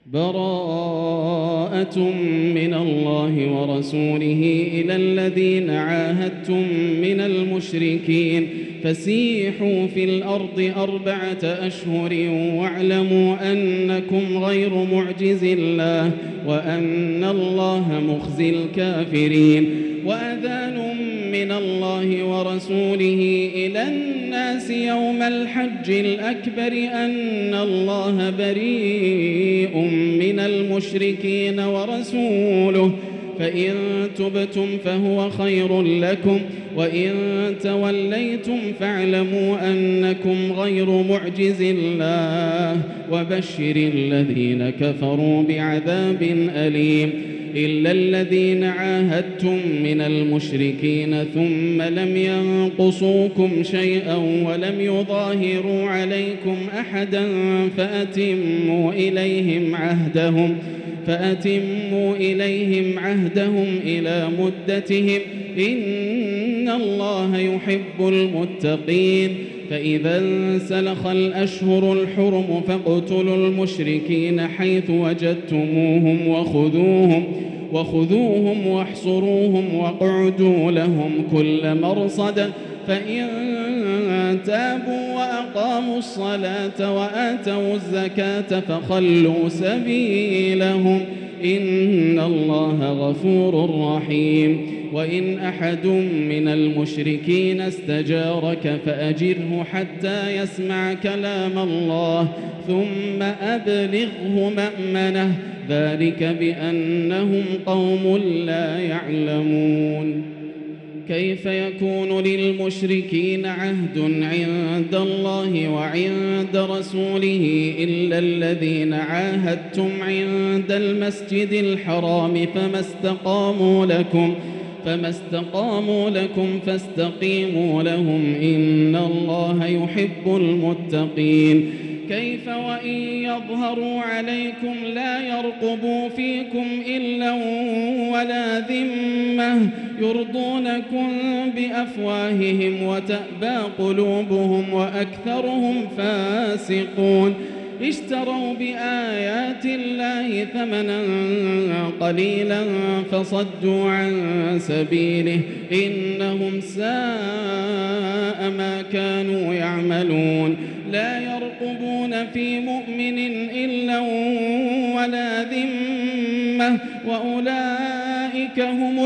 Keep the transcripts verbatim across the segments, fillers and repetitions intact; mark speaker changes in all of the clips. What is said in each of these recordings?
Speaker 1: براءة من الله ورسوله إلى الذين عاهدتم من المشركين فسيحوا في الأرض أربعة أشهر واعلموا أنكم غير معجز الله وأن الله مخزي الكافرين. وأذان من الله ورسوله إلى الناس يوم الحج الأكبر أن الله بريء من المشركين ورسوله فإن تبتم فهو خير لكم وإن توليتم فاعلموا أنكم غير معجز الله وبشر الذين كفروا بعذاب أليم. إلا الذين عاهدتم من المشركين ثم لم ينقصوكم شيئا ولم يظاهروا عليكم أحدا فأتموا إليهم عهدهم فأتموا إليهم عهدهم إلى مدتهم إن الله يحب المتقين. فإذا انسلخ الأشهر الحرم فاقتلوا المشركين حيث وجدتموهم وخذوهم وخذوهم واحصروهم واقعدوا لهم كل مرصد فإن تابوا وأقاموا الصلاة وآتوا الزكاة فخلوا سبيلهم إن الله غفور رحيم. وإن أحد من المشركين استجارك فأجره حتى يسمع كلام الله ثم أبلغه مأمنه ذلك بأنهم قوم لا يعلمون. كيف يكون للمشركين عهد عند الله وعند رسوله إلا الذين عاهدتم عند المسجد الحرام فما استقاموا لكم فما استقاموا لكم فاستقيموا لهم إن الله يحب المتقين. كيف وإن يظهروا عليكم لا يرقبوا فيكم إلا ولا ذمة يرضونكم بأفواههم وتأبى قلوبهم وأكثرهم فاسقون. اشتروا بآيات الله ثمنا قليلا فصدوا عن سبيله إنهم ساء ما كانوا يعملون. لا يرقبون في مؤمن إلا ولا ذمة وأولئك هم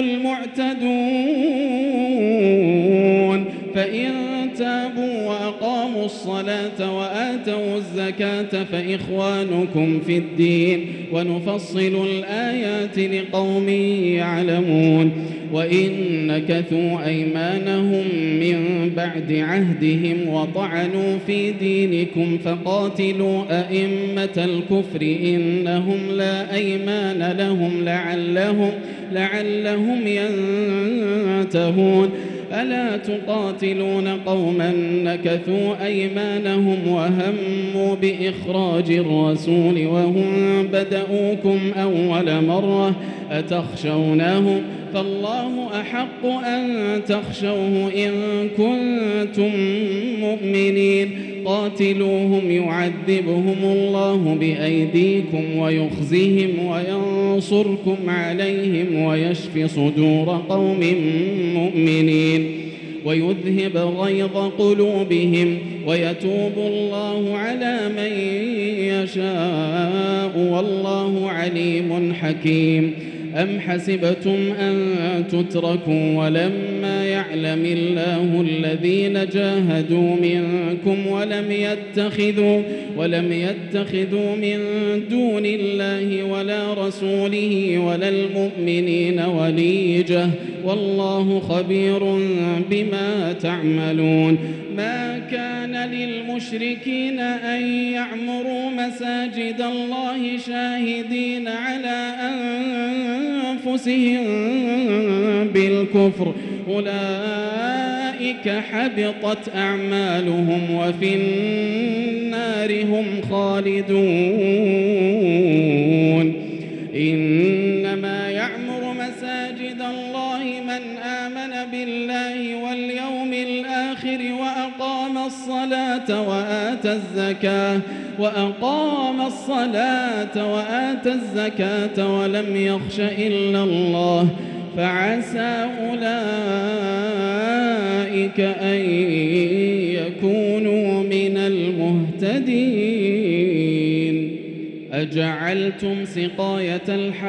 Speaker 1: المعتدون. فإن تابوا وأقاموا الصلاة وآتوا الزكاة فإخوانكم في الدين ونفصل الآيات لقوم يعلمون. وإن نكثوا أيمانهم من بعد عهدهم وطعنوا في دينكم فقاتلوا أئمة الكفر إنهم لا أيمان لهم لعلهم, لعلهم ينتهون. ألا تقاتلون قوما نكثوا أيمانهم وهموا بإخراج الرسول وهم بدؤوكم أول مرة أتخشونهم فالله أحق أن تخشوه إن كنتم مؤمنين. قاتلوهم يعذبهم الله بأيديكم ويخزهم وينصركم عليهم ويشف صدور قوم مؤمنين ويذهب غيظ قلوبهم ويتوب الله على من يشاء والله عليم حكيم. أم حسبتم أن تتركوا ولما يعلم الله الذين جاهدوا منكم ولم يتخذوا ولم يتخذوا من دون الله ولا رسوله ولا المؤمنين وليجة والله خبير بما تعملون. ما كان للمشركين أن يعمروا مساجد الله شاهدين على أنفسهم بالكفر أولئك حبطت أعمالهم وفي النار هم خالدون. إنما يعمر مساجد الله من آمن بالله واليوم الآخر وأقام الصلاة وآتى الزكاة وأقام الصلاة وآتى الزكاة ولم يخش إلا الله فعسى أولئك أن يكونوا من المهتدين. أجعلتم سقاية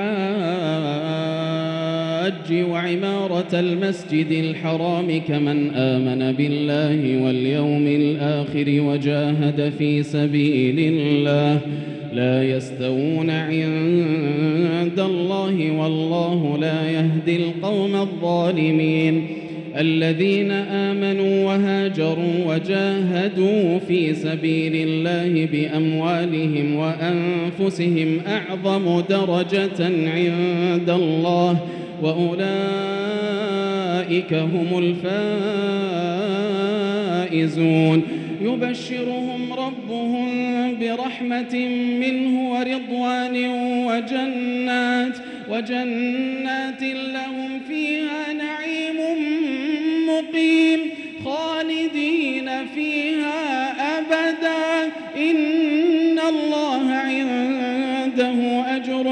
Speaker 1: الحاج وعمارة المسجد الحرام كمن آمن بالله واليوم الآخر وجاهد في سبيل الله لا يستوون عند الله والله لا يهدي القوم الظالمين. الذين آمنوا وهاجروا وجاهدوا في سبيل الله بأموالهم وأنفسهم أعظم درجة عند الله وأولئك هم الفائزون. يبشرهم ربهم برحمة منه ورضوان وجنات وجنات لهم فيها نعيم مقيم خالدين فيها أبدا إن الله عنده أجر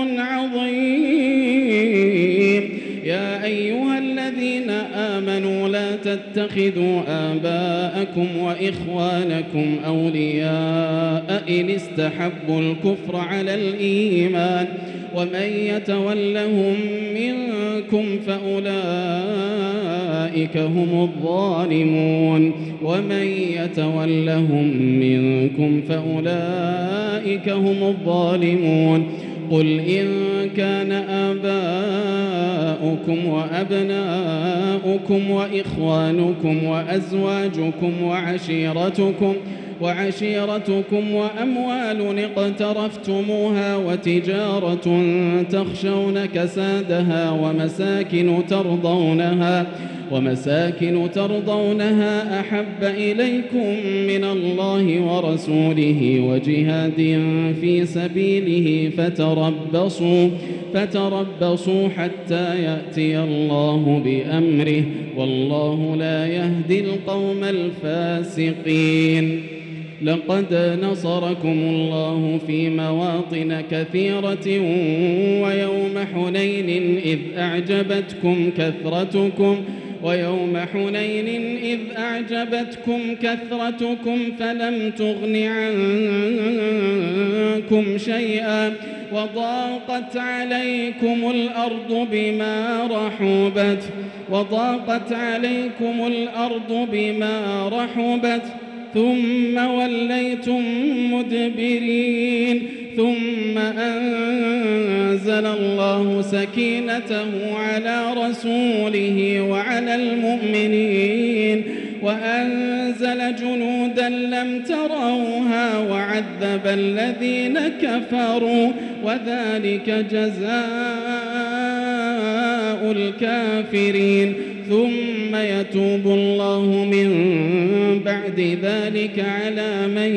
Speaker 1: عظيم. يا أيها الذين آمنوا لا تتخذوا آباءكم وإخوانكم أولياء إن استحبوا الكفر على الإيمان ومن يتولهم منكم فأولئك هم الظالمون ومن يتولهم منكم فأولئك هم الظالمون. قل إن كان آباؤكم وأبناؤكم وإخوانكم وأزواجكم وعشيرتكم وعشيرتكم وأموال اقترفتموها وتجارة تخشون كسادها ومساكن ترضونها ومساكن ترضونها أحب إليكم من الله ورسوله وجهاد في سبيله فتربصوا فتربصوا حتى يأتي الله بأمره والله لا يهدي القوم الفاسقين. لقد نصركم الله في مواطن كثيرة ويوم حنين إذ أعجبتكم كثرتكم ويوم حنين إذ أعجبتكم كثرتكم فلم تغن عنكم شيئا وضاقت عليكم الأرض بما رحبت وضاقت عليكم الأرض بما رحبت ثم وليتم مدبرين. ثم أنزل الله سكينته على رسوله وعلى المؤمنين وأنزل جنودا لم تروها وعذب الذين كفروا وذلك جزاء الكافرين. ثم يتوب الله من بعد ذلك على من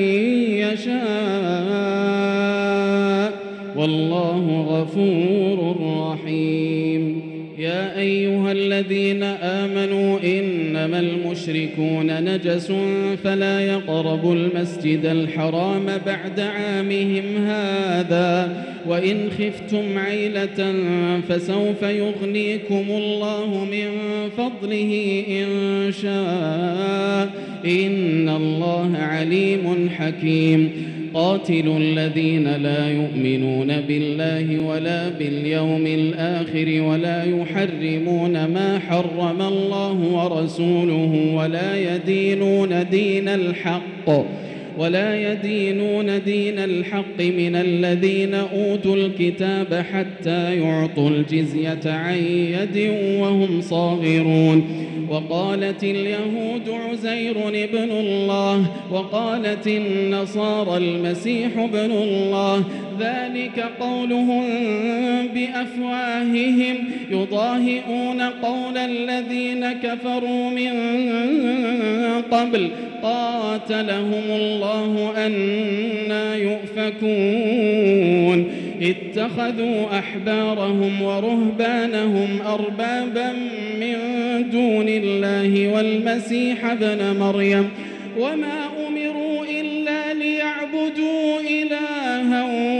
Speaker 1: يشاء والله غفور رحيم. يا أيها الذين آمنوا إنما المشركون نجس فلا يقربوا المسجد الحرام بعد عامهم هذا وإن خفتم عيلة فسوف يغنيكم الله من فضله إن شاء إن الله عليم حكيم. قاتلوا الذين لا يؤمنون بالله ولا باليوم الآخر ولا يحرمون ما حرم الله ورسوله ولا يدينون دين الحق ولا يدينون دين الحق من الذين أوتوا الكتاب حتى يعطوا الجزية عن يد وهم صاغرون. وقالت اليهود عزير ابن الله وقالت النصارى المسيح ابن الله ذلك قولهم بأفواههم يضاهئون قول الذين كفروا من قبل قاتلهم الله أنى يؤفكون. اتخذوا أحبارهم ورهبانهم أربابا من دون الله والمسيح ابن مريم وما أمروا إلا ليعبدوا إلها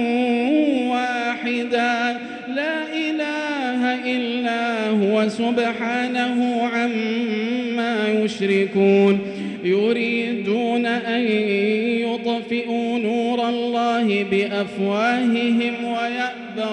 Speaker 1: وهو سبحانه عما يشركون يريدون أن يطفئوا نور الله بأفواههم ويأبى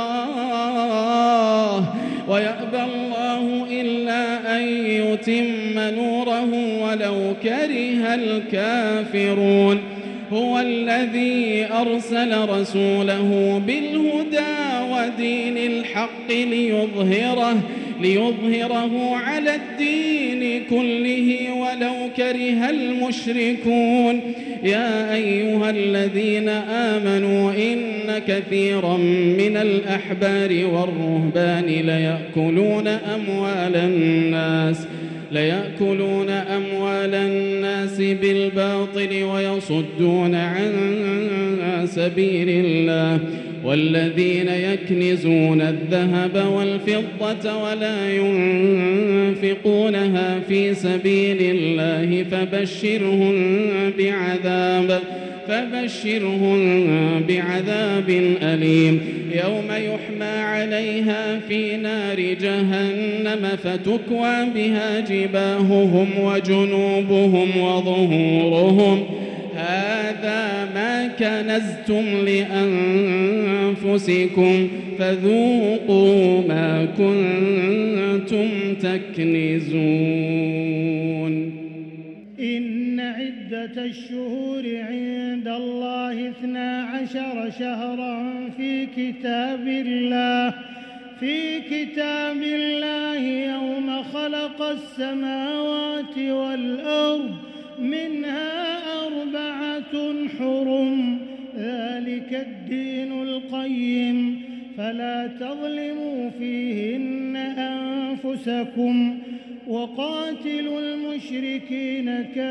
Speaker 1: الله ويأبى الله إلا أن يتم نوره ولو كره الكافرون هو الذي أرسل رسوله بالهدى ودين الحق ليظهره ليظهره على الدين كله ولو كره المشركون يا أيها الذين آمنوا إن كثيرا من الأحبار والرهبان ليأكلون أموال الناس ليأكلون أموال الناس بالباطل ويصدون عن سبيل الله والذين يكنزون الذهب والفضة ولا ينفقونها في سبيل الله فبشرهم بعذاب فبشرهم بعذاب أليم يوم يحمى عليها في نار جهنم فتكوى بها جباههم وجنوبهم وظهورهم هذا ما كنزتم لأنفسكم فذوقوا ما كنتم تكنزون
Speaker 2: إن عدة الشهور عند الله اثنا عشر شهرا في كتاب الله في كتاب الله يوم خلق السماوات والأرض منها أربعة حرم ذلك الدين القيم فلا تظلموا فيهن أنفسكم وقاتلوا المشركين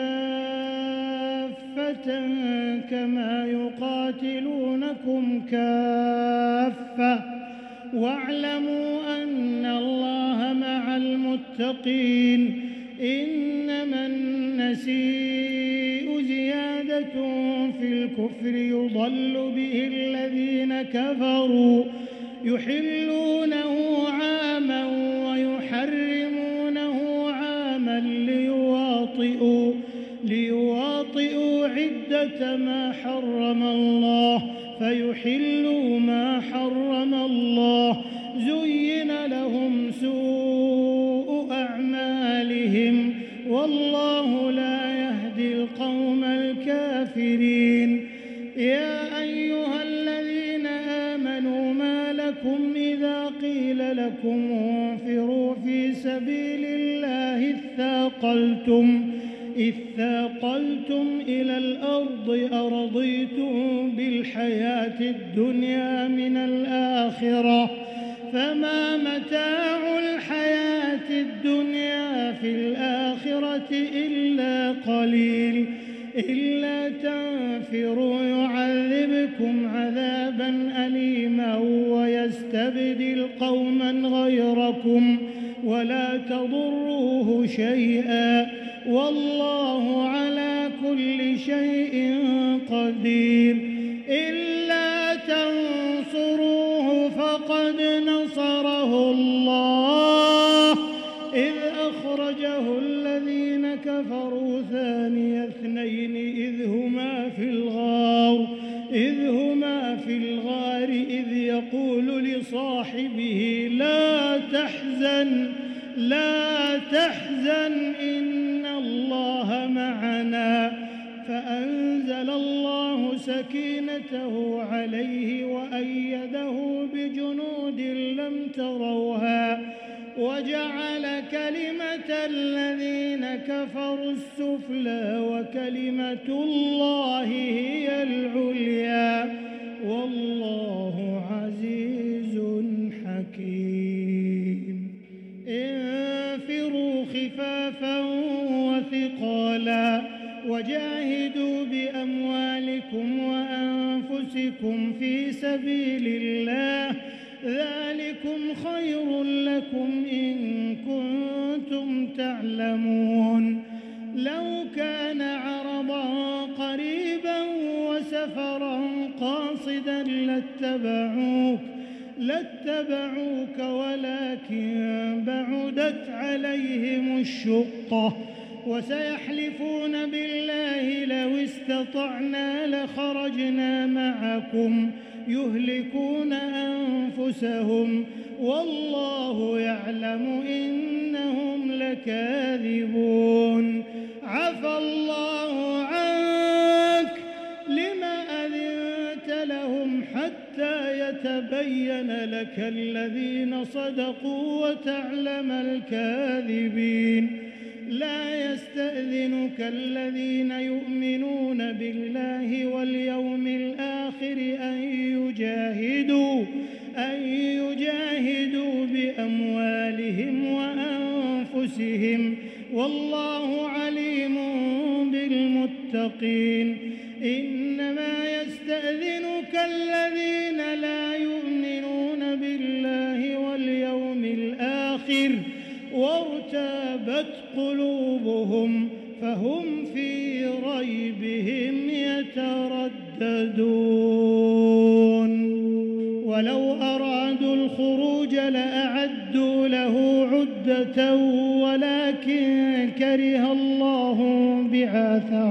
Speaker 2: كافة كما يقاتلونكم كافة واعلموا أن الله مع المتقين إنما النسيء زيادة في الكفر يضل به الذين كفروا يحلونه عاما ويحرمونه عاما ليواطئوا ليواطئوا عدة ما حرم الله فيحلوا ما حرم الله زين لهم سوء أعمالهم والله لا يهدي القوم الكافرين يا أيها الذين آمنوا ما لكم إذا قيل لكم انفروا في سبيل الله اثاقلتم اثاقلتم إلى الأرض أرضيتم بالحياة الدنيا من الآخرة فما متاع الحياة الدنيا في الآخرة إلا قليل إلا تنفروا يعذبكم عذابا أليما ويستبدل قوما غيركم ولا تضروه شيئا والله على كل شيء قدير إلا تنصروه فقد نصره الله إذ أخرجه الذين كفروا ثاني اثنين إذ هما في الغار إذ هما في الغار إذ يقول لصاحبه لا تحزن لا تحزن إن الله معنا فأنزل الله سكينته عليه وأيده بجنود لم تروها وجعل كلمة الذين كفروا السفلى وكلمة الله هي العليا والله عزيز حكيم انفروا خفافا وثقالا وجاهدوا بأموالكم وأنفسكم في سبيل الله ذلكم خير لكم إن كنتم تعلمون لو كان عرضا قريبا وسفرا قاصدا لاتبعوك لاتبعوك ولكن بعدت عليهم الشقة وسيحلفون بالله لو استطعنا لخرجنا معكم يهلكون أنفسهم والله يعلم إنهم لكاذبون عفى الله عنك لما أذنت لهم حتى يتبين لك الذين صدقوا وتعلم الكاذبين لا يستأذنك الذين يؤمنون بالله واليوم الآخر أن يجاهدوا أن يجاهدوا بأموالهم وأنفسهم والله عليم بالمتقين إنما يستأذنك الذين لا يؤمنون بالله واليوم الآخر وارتابت قلوبهم فهم في ريبهم يترددون ولو أرادوا الخروج لأعدوا له عدة ولكن كره الله بعاثهم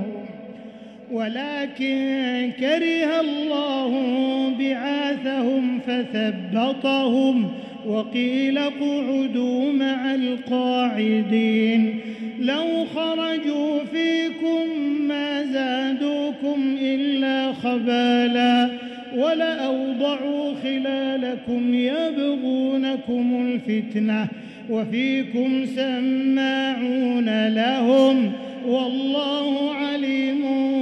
Speaker 2: ولكن كره الله بعاثهم فثبطهم وقيل اقعدوا مع القاعدين لو خرجوا فيكم ما زادوكم إلا خبالا ولأوضعوا خلالكم يبغونكم الفتنة وفيكم سماعون لهم والله عليم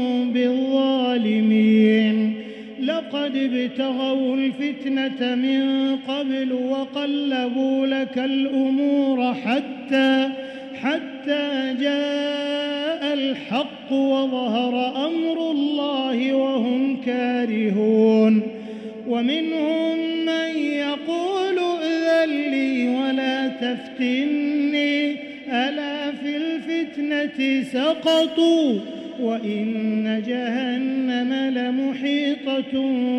Speaker 2: بالظالمين لقد ابتغوا الفتنة من قبل وقلبوا لك الأمور حتى حتى جاء الحق وظهر أمر الله وهم كارهون ومنهم من يقول ائذن لي ولا تفتني ألا في الفتنة سقطوا وإن جهنم لمحيطة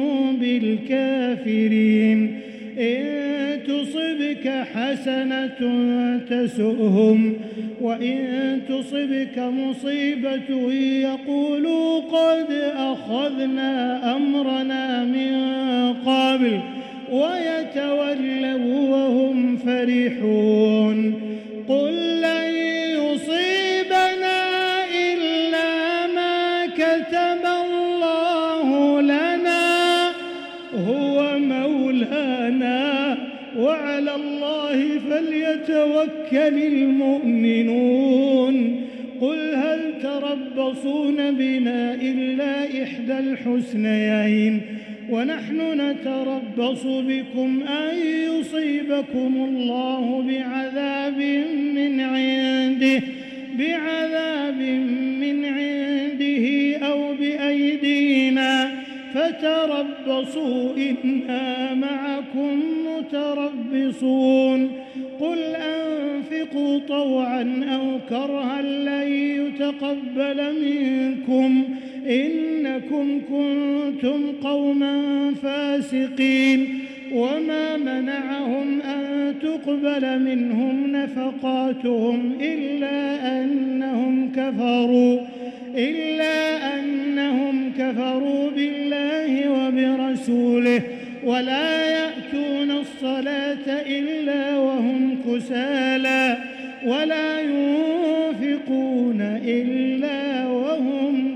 Speaker 2: بالكافرين إن تصبك حسنة تسؤهم وإن تصبك مصيبة يقولوا قد أخذنا أمرنا من قبل ويتولوا وهم فرحون قل لن يصيبنا إلا ما كتب الله لنا هو مولانا وعلى الله فليتوكل المؤمنون قل هل تربصون بنا إلا إحدى الحسنيين ونحن نتربص بكم أن يصيبكم الله بعذاب من عنده بعذاب من عنده أو بأيدينا فتربصوا إنا معكم متربصون قل أنفقوا طوعا أو كرها لن يتقبل منكم إنكم كنتم قوما فاسقين وما منعهم أن تقبل منهم نفقاتهم إلا أنهم كفروا إلا أنهم كفروا بالله وبرسوله ولا يأتون الصلاة إلا وهم كسالى ولا ينفقون إلا وهم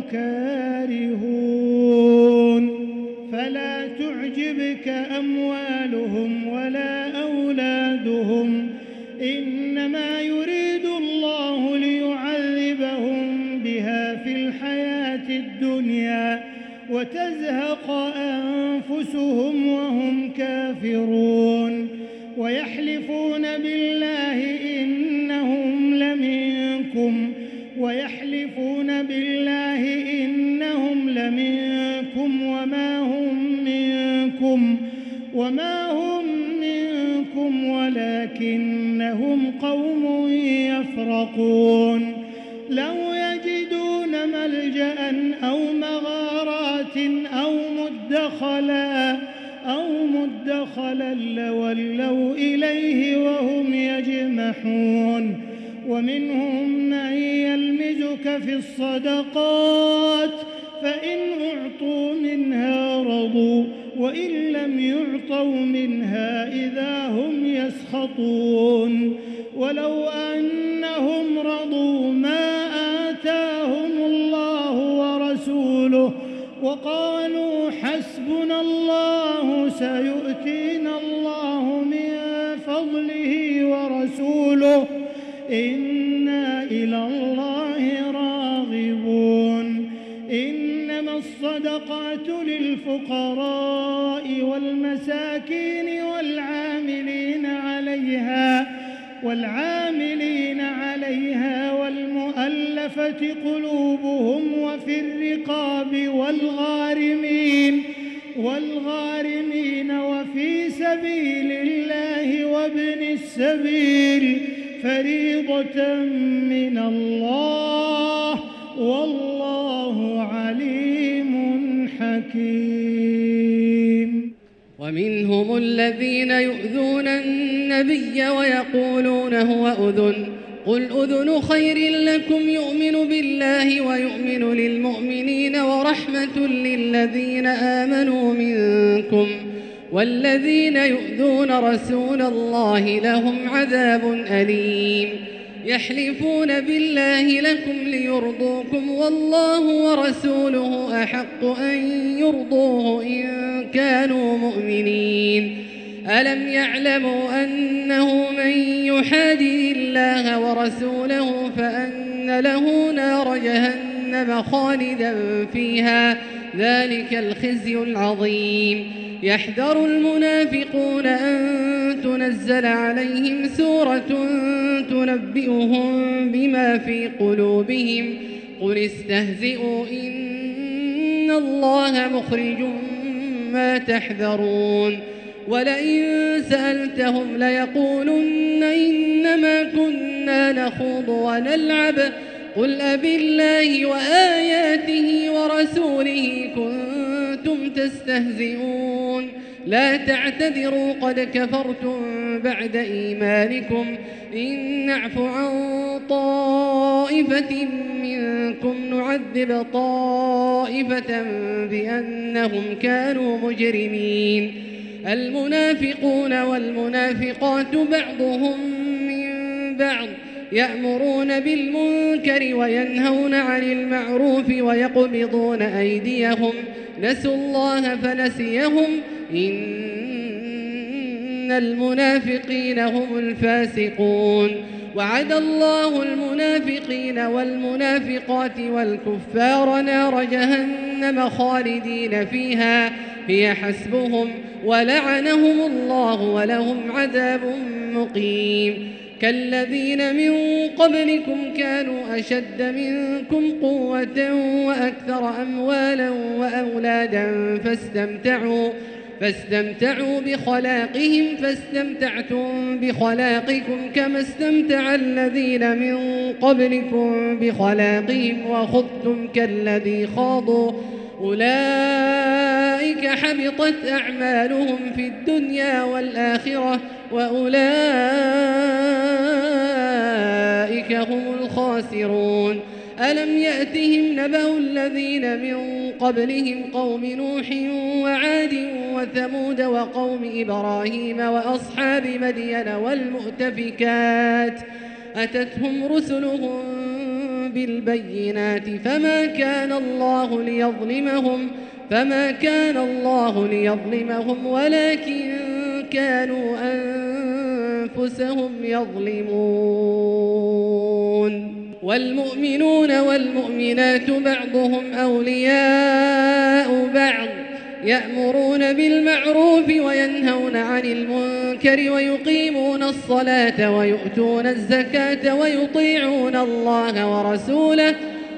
Speaker 2: كارهون فلا تعجبك أموالهم ولا أولادهم إنما يريد الله ليعذبهم بها في الحياة الدنيا وتزهق أنفسهم وهم كافرون ويحلفون بالله إنهم لمنكم ويحلفون بالله إنهم لمنكم وما هم منكم وما هم منكم ولكنهم قوم يفرقون لو يجدون ملجأ أو مغارات أو مدخلا أو مدخلا لولوا إليه وهم يجمحون ومنهم من يلمزك في الصدقات فإن أعطوا منها رضوا وإن لم يعطوا منها إذا هم يسخطون ولو أنهم رضوا ما آتاهم الله ورسوله وقالوا حسبنا الله سيؤتينا الله من فضله ورسوله إنا إلى الله راغبون إنما الصدقات للفقراء والمساكين والعاملين عليها والعاملين عليها والمؤلفة قلوبهم وفي الرقاب والغارمين والغارمين وفي سبيل الله وابن السبيل فريضة من الله والله عليم حكيم.
Speaker 3: ومنهم الذين يؤذون النبي ويقولون هو أذن قل أذن خير لكم يؤمن بالله ويؤمن للمؤمنين ورحمة للذين آمنوا منكم والذين يؤذون رسول الله لهم عذاب أليم. يحلفون بالله لكم ليرضوكم والله ورسوله أحق أن يرضوه إن كانوا مؤمنين. ألم يعلموا أنه من يحادي الله ورسوله فأن له نار جهنم خالدا فيها ذلك الخزي العظيم. يحذر المنافقون أن تنزل عليهم سورة تنبئهم بما في قلوبهم قل استهزئوا إن الله مخرج ما تحذرون. ولئن سألتهم ليقولن إنما كنا نخوض ونلعب قل أبالله وآياته ورسوله كنتم تستهزئون لا تعتذروا قد كفرتم بعد إيمانكم إن نعف عن طائفة منكم نعذب طائفة بأنهم كانوا مجرمين. المنافقون والمنافقات بعضهم من بعض يأمرون بالمنكر وينهون عن المعروف ويقبضون أيديهم نسوا الله فنسيهم إن المنافقين هم الفاسقون. وعد الله المنافقين والمنافقات والكفار نار جهنم خالدين فيها هي حسبهم ولعنهم الله ولهم عذاب مقيم. كالذين من قبلكم كانوا أشد منكم قوة وأكثر أموالا وأولادا فاستمتعوا فاستمتعوا بخلاقهم فاستمتعتم بخلاقكم كما استمتع الذين من قبلكم بخلاقهم وخضتم كالذي خاضوا أولئك حبطت أعمالهم في الدنيا والآخرة وأولئك هم الخاسرون. ألم يأتهم نبأ الذين من قبلهم قوم نوح وعاد وثمود وقوم إبراهيم وأصحاب مدين والمؤتفكات أتتهم رسلهم بالبينات فما كان الله ليظلمهم فما كان الله ليظلمهم ولكن كانوا أنفسهم يظلمون. والمؤمنون والمؤمنات بعضهم أولياء بعض يأمرون بالمعروف وينهون عن المنكر ويقيمون الصلاة ويؤتون الزكاة ويطيعون الله ورسوله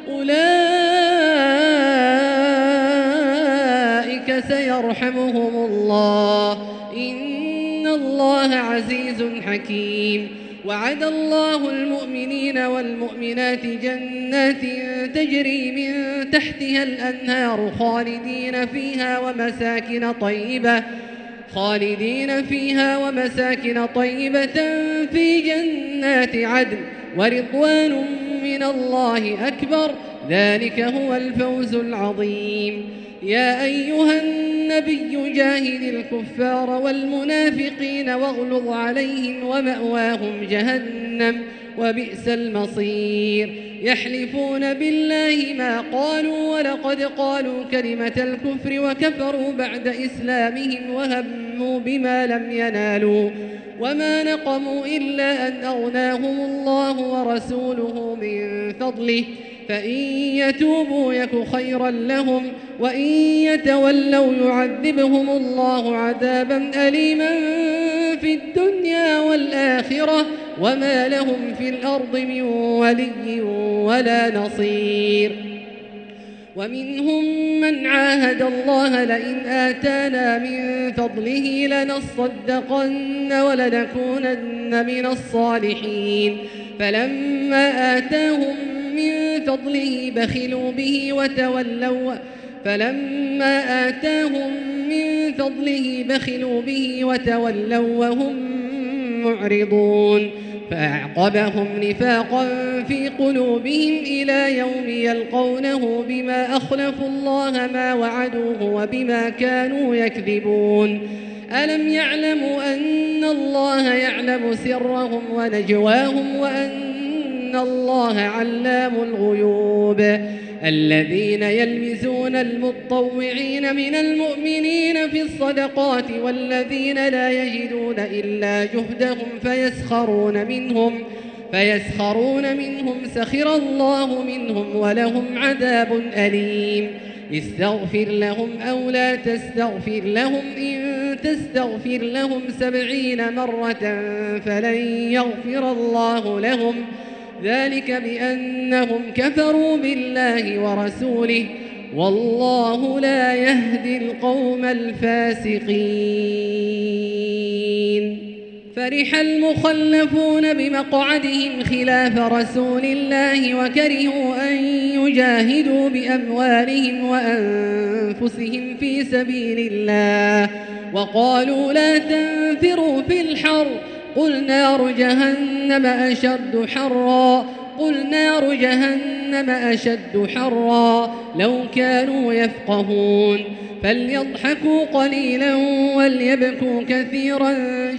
Speaker 3: أولئك سيرحمهم الله إن الله عزيز حكيم. وعد الله المؤمنين والمؤمنات جنات تجري من تحتها الأنهار خالدين فيها ومساكن طيبة خالدين فيها ومساكن طيبة في جنات عدن ورضوان من الله أكبر، ذلك هو الفوز العظيم. يا أيها النبي جاهد الكفار والمنافقين واغلظ عليهم ومأواهم جهنم وبئس المصير. يحلفون بالله ما قالوا ولقد قالوا كلمة الكفر وكفروا بعد إسلامهم وهموا بما لم ينالوا وما نقموا إلا أن أغناهم الله ورسوله من فضله، فإن يتوبوا يك خيرا لهم وإن يتولوا يعذبهم الله عذابا أليما في الدنيا والآخرة وما لهم في الأرض من ولي ولا نصير. ومنهم من عاهد الله لئن آتانا من فضله لنصدقن ولنكونن من الصالحين، فلما آتاهم من فضله بخلوا به وتولوا فلما آتاهم من فضله بخلوا به وتولوا وهم معرضون، فأعقبهم نفاقا في قلوبهم إلى يوم يلقونه بما أخلفوا الله ما وعدوه وبما كانوا يكذبون. ألم يعلموا أن الله يعلم سرهم ونجواهم وأن الله علام الغيوب؟ الذين يلمزون المطوعين من المؤمنين في الصدقات والذين لا يجدون إلا جهدهم فيسخرون منهم فيسخرون منهم سخر الله منهم ولهم عذاب أليم. استغفر لهم أو لا تستغفر لهم إن تستغفر لهم سبعين مرة فلن يغفر الله لهم، ذلك بأنهم كفروا بالله ورسوله والله لا يهدي القوم الفاسقين. فرح المخلفون بمقعدهم خلاف رسول الله وكرهوا أن يجاهدوا بأموالهم وأنفسهم في سبيل الله وقالوا لا تنفروا في الحر قل نار جهنم أشد حرا قل نار جهنم أشد حرا لو كانوا يفقهون. فليضحكوا قليلا وليبكوا كثيرا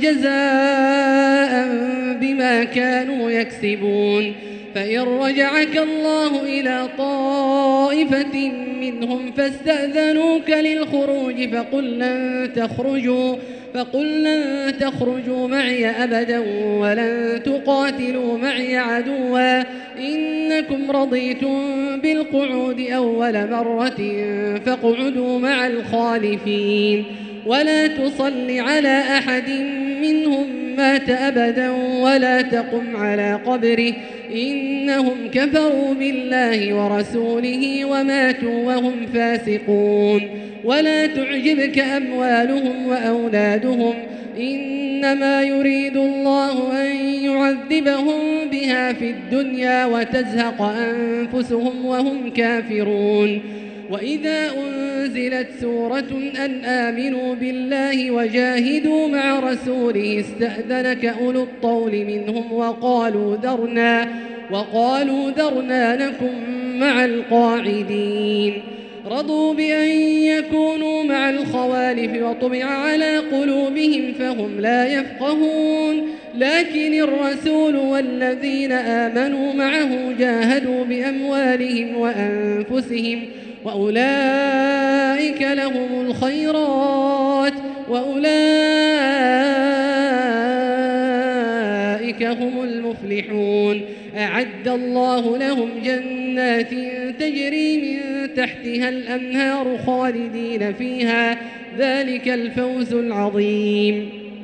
Speaker 3: جزاء بما كانوا يكسبون. فإن رجعك الله إلى طائفة منهم فاستأذنوك للخروج فقل لن تخرجوا فقل لن تخرجوا معي أبدا ولن تقاتلوا معي عدوا إنكم رضيتم بالقعود أول مرة فاقعدوا مع الخالفين ولا تصل على أحد منهم مات أبدا ولا تقم على قبره إنهم كفروا بالله ورسوله وماتوا وهم فاسقون. ولا تعجبك أموالهم وأولادهم إنما يريد الله أن يعذبهم بها في الدنيا وتزهق أنفسهم وهم كافرون. وإذا أنزلت سورة أن آمنوا بالله وجاهدوا مع رسوله استأذنك أولو الطول منهم وقالوا ذرنا وقالوا ذرنا نكن مع القاعدين. رضوا بأن يكونوا مع الخوالف وطبع على قلوبهم فهم لا يفقهون. لكن الرسول والذين آمنوا معه جاهدوا بأموالهم وأنفسهم وأولئك لهم الخيرات وأولئك هم المفلحون. أعد الله لهم جنات تجري من تحتها الأنهار خالدين فيها ذلك الفوز العظيم.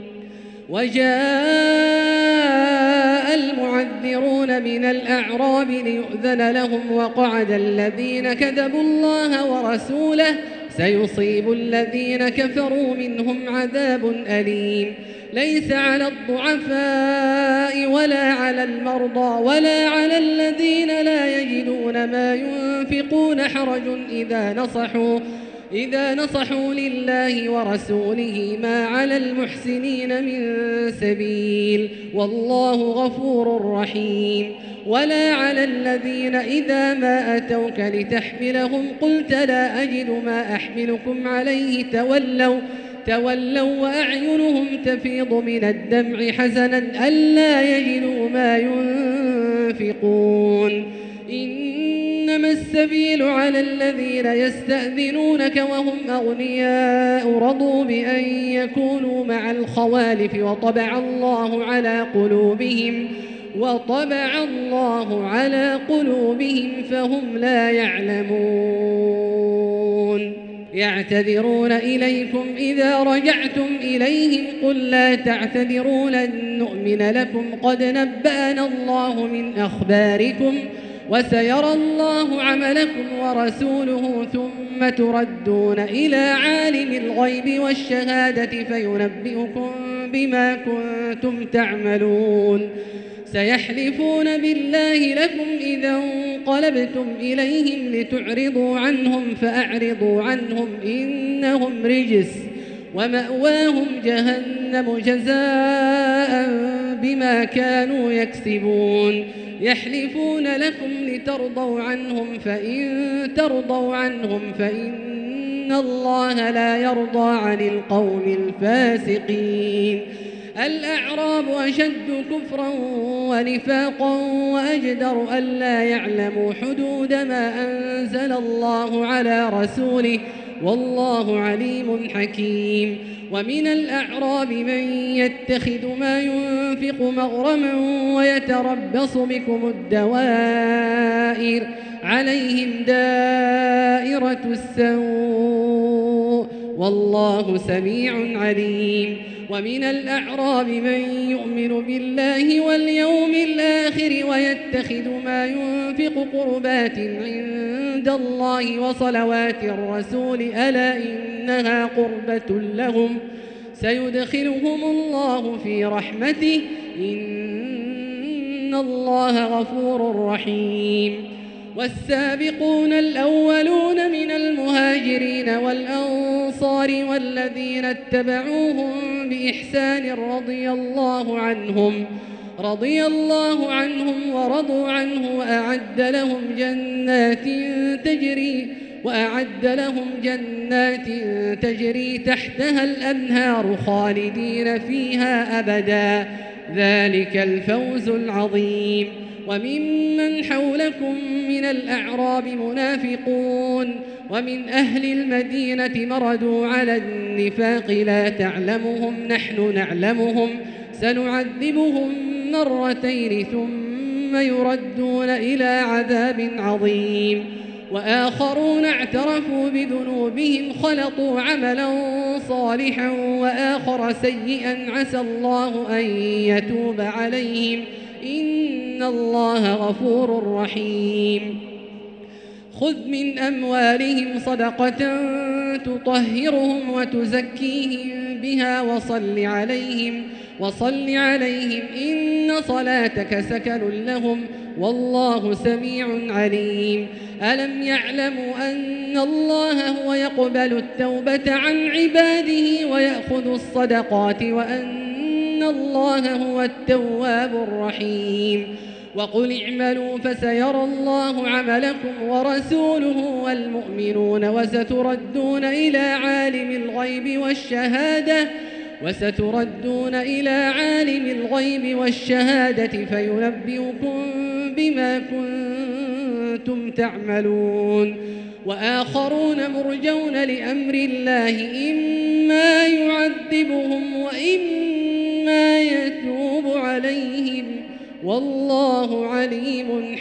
Speaker 3: وجاء المعذرون من الأعراب ليؤذن لهم وقعد الذين كذبوا الله ورسوله سيصيب الذين كفروا منهم عذاب أليم. ليس على الضعفاء ولا على المرضى ولا على الذين لا يجدون ما ينفقون حرج إذا نصحوا إذا نصحوا لله ورسوله ما على المحسنين من سبيل والله غفور رحيم. ولا على الذين إذا ما أتوك لتحملهم قلت لا أجد ما أحملكم عليه تولوا تولوا وأعينهم تفيض من الدمع حزنا ألا يجدوا ما ينفقون. إنما السبيل على الذين يستأذنونك وهم أغنياء رضوا بأن يكونوا مع الخوالف وطبع الله على قلوبهم وطبع الله على قلوبهم فهم لا يعلمون. يعتذرون إليكم إذا رجعتم إليهم قل لا تعتذروا لن نؤمن لكم قد نبأنا الله من أخباركم وسيرى الله عملكم ورسوله ثم تردون إلى عالم الغيب والشهادة فينبئكم بما كنتم تعملون. سيحلفون بالله لكم إذا انقلبتم إليهم لتعرضوا عنهم فأعرضوا عنهم إنهم رجس ومأواهم جهنم جزاء بما كانوا يكسبون. يحلفون لكم لترضوا عنهم فإن ترضوا عنهم فإن الله لا يرضى عن القوم الفاسقين. الأعراب أشد كفرا ونفاقا وأجدر ألا يعلموا حدود ما أنزل الله على رسوله والله عليم حكيم. ومن الأعراب من يتخذ ما ينفق مغرما ويتربص بكم الدوائر عليهم دائرة السوء والله سميع عليم. ومن الأعراب من يؤمن بالله واليوم الآخر ويتخذ ما ينفق قربات عند الله وصلوات الرسول ألا إنها قربة لهم سيدخلهم الله في رحمته إن الله غفور رحيم. والسابقون الأولون من المهاجرين والأنصار والذين اتبعوهم بإحسان رضي الله عنهم رضي الله عنهم ورضوا عنه وأعد لهم جنات تجري وأعد لهم جنات تجري تحتها الأنهار خالدين فيها أبدا ذلك الفوز العظيم. وممن حولكم من الأعراب منافقون ومن أهل المدينة مردوا على النفاق لا تعلمهم نحن نعلمهم سنعذبهم مرتين ثم يردون إلى عذاب عظيم. وآخرون اعترفوا بذنوبهم خلطوا عملا صالحا وآخر سيئا عسى الله أن يتوب عليهم إن الله غفور رحيم. خذ من أموالهم صدقة تطهرهم وتزكيهم بها وصل عليهم وصل عليهم إن صلاتك سكن لهم والله سميع عليم. ألم يعلموا أن الله هو يقبل التوبة عن عباده ويأخذ الصدقات وأن الله هو التواب الرحيم. وقل اعملوا فسيرى الله عملكم ورسوله والمؤمنون وستردون إلى عالم الغيب والشهادة وستردون إلى عالم الغيب والشهادة فينبئكم بما كنتم تعملون. وآخرون مرجون لأمر الله إما يعذبهم وإما يتوب عليهم والله عليم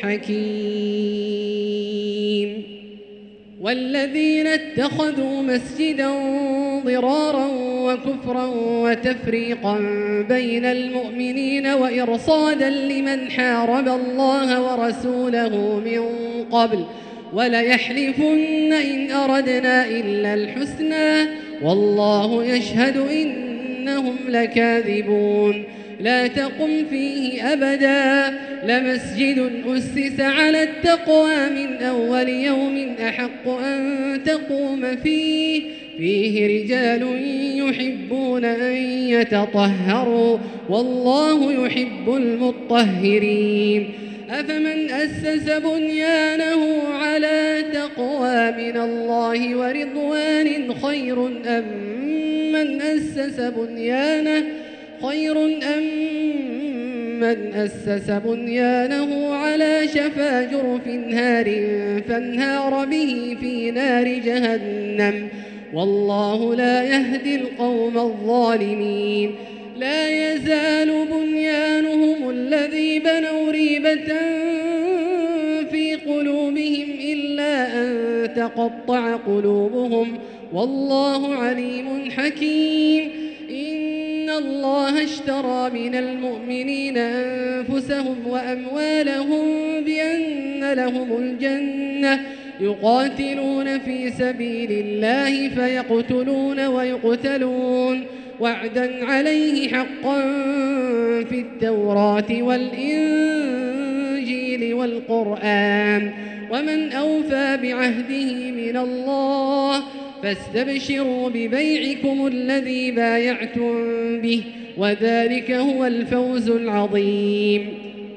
Speaker 3: حكيم. والذين اتخذوا مسجدا ضرارا وكفرا وتفريقا بين المؤمنين وإرصادا لمن حارب الله ورسوله من قبل وليحلفن إن أردنا إلا الحسنى والله يشهد إنهم لكاذبون. لا تقم فيه أبدا لمسجد أسس على التقوى من أول يوم أحق أن تقوم فيه فيه رجال يحبون أن يتطهروا والله يحب المطهرين أفمن أسس بنيانه على تقوى من الله ورضوان خير أم من أسس بنيانه خير أم من أسس بنيانه على شفا جرف نار فانهار به في نار جهنم والله لا يهدي القوم الظالمين لا يزال بنيانهم الذي بنوا ريبة في قلوبهم إلا أن تقطع قلوبهم والله عليم حكيم إن الله اشترى من المؤمنين أنفسهم وأموالهم بأن لهم الجنة يقاتلون في سبيل الله فيقتلون ويقتلون وعدا عليه حقا في التوراة والإنجيل والقرآن ومن أوفى بعهده من الله فاستبشروا ببيعكم الذي بايعتم به وذلك هو الفوز العظيم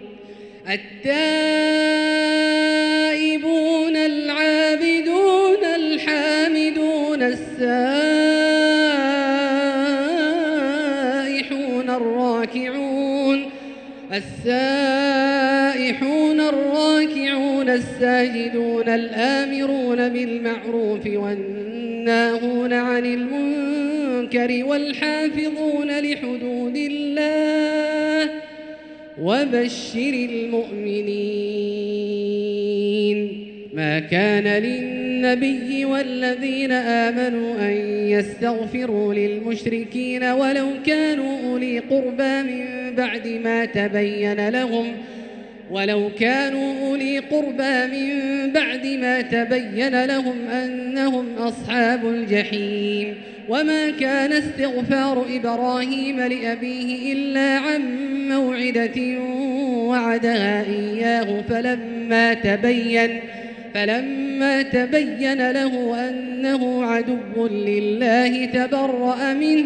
Speaker 3: التائبون العابدون الحامدون السائحون الراكعون السائحون الراكعون الساجدون الآمرون بالمعروف والناهون عن المنكر والحافظون لحدود الله وبشر المؤمنين ما كان للنبي والذين آمنوا أن يستغفروا للمشركين ولو كانوا أولي قربى من بعد ما تبين لهم ولو كانوا أولي قربى من بعد ما تبين لهم أنهم أصحاب الجحيم وما كان استغفار إبراهيم لأبيه إلا عن موعدة وعدها إياه فلما تبين فلما تبين له أنه عدو لله تبرأ منه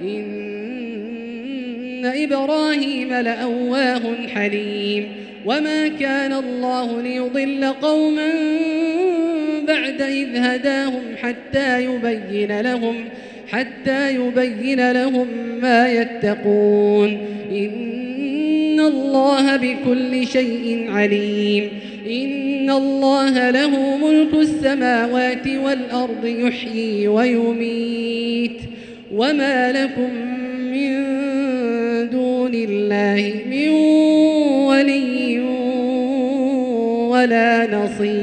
Speaker 3: إن إبراهيم لأواه حليم وما كان الله ليضل قوما بعد إذ هداهم حتى يبين لهم حتى يبين لهم ما يتقون إن الله بكل شيء عليم إن الله له ملك السماوات والأرض يحيي ويميت وما لكم من دون الله من ولي ولا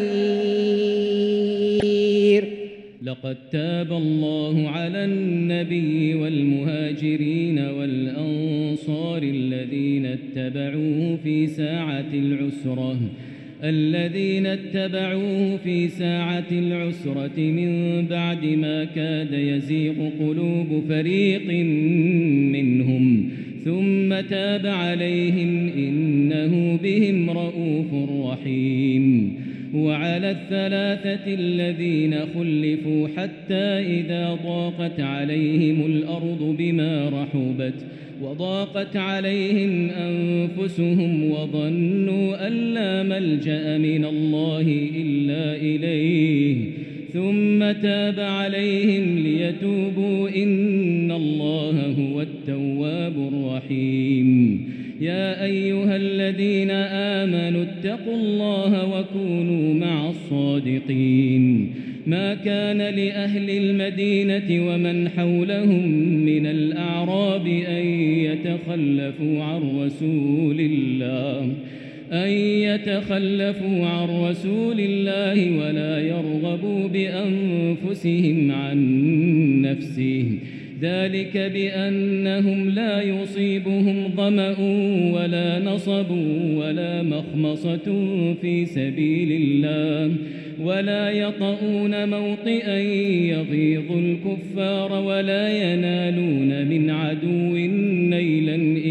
Speaker 3: نصير
Speaker 4: لقد تاب الله على النبي والمهاجرين والأنصار الذين اتبعوه في ساعة العسرة الذين اتبعوه في ساعة العسرة من بعد ما كاد يزيغ قلوب فريق منهم ثم تاب عليهم إنه بهم رؤوف رحيم وعلى الثلاثة الذين خلفوا حتى إذا ضاقت عليهم الأرض بما رحبت وضاقت عليهم أنفسهم وظنوا أن لا ملجأ من الله إلا إليه ثم تاب عليهم ليتوبوا إن الله هو التواب الرحيم يا أيها الذين آمنوا اتقوا الله وكونوا مع الصادقين ما كان لأهل المدينة ومن حولهم من الأعراب أن يتخلفوا عن رسول الله أن يتخلفوا عن رسول الله ولا يرغبوا بأنفسهم عن نفسه ذلك بأنهم لا يصيبهم ظمأ ولا نصب ولا مخمصة في سبيل الله ولا يطؤون موطئا يغيظ الكفار ولا ينالون من عدو نيلا إلا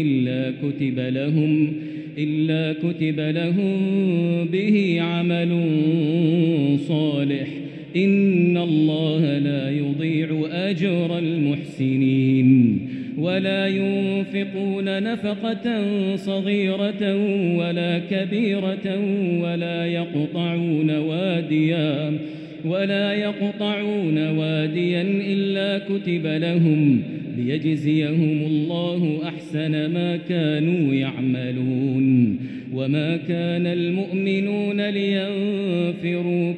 Speaker 4: إلا كتب لهم إلا كتب لهم به عمل صالح إن الله لا يضيع أجر المحسنين ولا ينفقون نفقة صغيرة ولا كبيرة ولا يقطعون واديا ولا يقطعون واديا إلا كتب لهم ليجزيهم الله أحسن ما كانوا يعملون وما كان المؤمنون لينفروا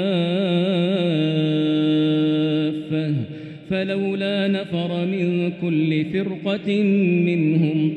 Speaker 4: كافة فلولا نفر من كل فرقة منهم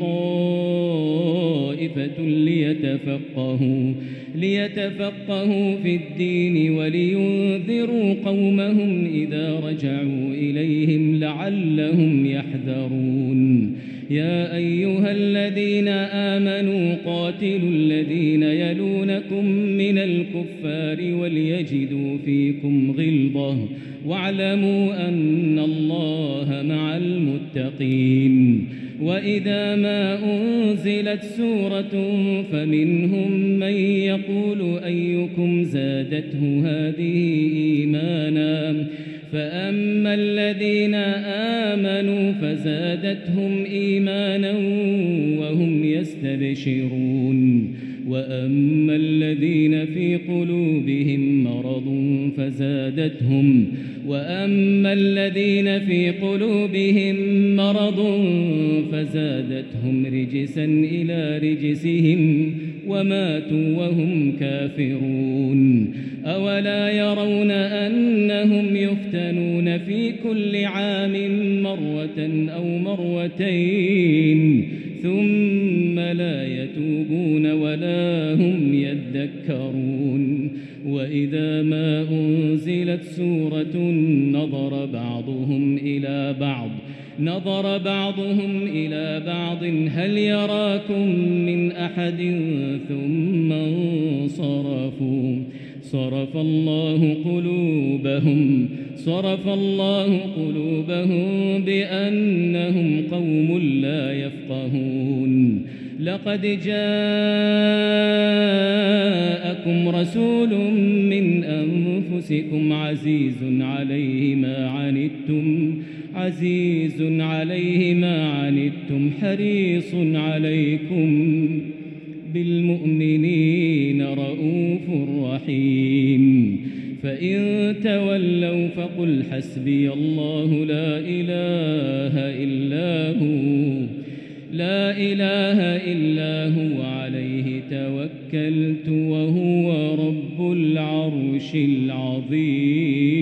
Speaker 4: طائفة ليتفقهوا ليتفقهوا في الدين ولينذروا قومهم إذا رجعوا إليهم لعلهم يحذرون يا أيها الذين آمنوا قاتلوا الذين يلونكم من الكفار وليجدوا فيكم غلظة واعلموا أن الله مع المتقين وإذا ما أنزلت سورة فمنهم من يقول أيكم زادته هذه إيمانا فأما الذين آمنوا فزادتهم إيمانا وهم يستبشرون وأما الذين في قلوبهم مرض فزادتهم وأما الذين في قلوبهم مرض فزادتهم رجسا إلى رجسهم وماتوا وهم كافرون أولا يرون أنهم يفتنون في كل عام مرة أو مرتين ثم لا يتوبون ولا هم يذكرون وإذا ما أنزلت سورة نظر بعضهم إلى بعض نظر بعضهم إلى بعض هل يراكم من أحد ثم انصرفوا صرف الله قلوبهم صرف الله قلوبهم بأنهم قوم لا يفقهون لقد جاءكم رسول من أنفسكم عزيز عليه ما عنتم عزيز عليه ما عنتم حريص عليكم بالمؤمنين رؤوف رحيم فإن تولوا فقل حسبي الله لا إله إلا هو لا إله إلا هو عليه توكلت وهو رب العرش العظيم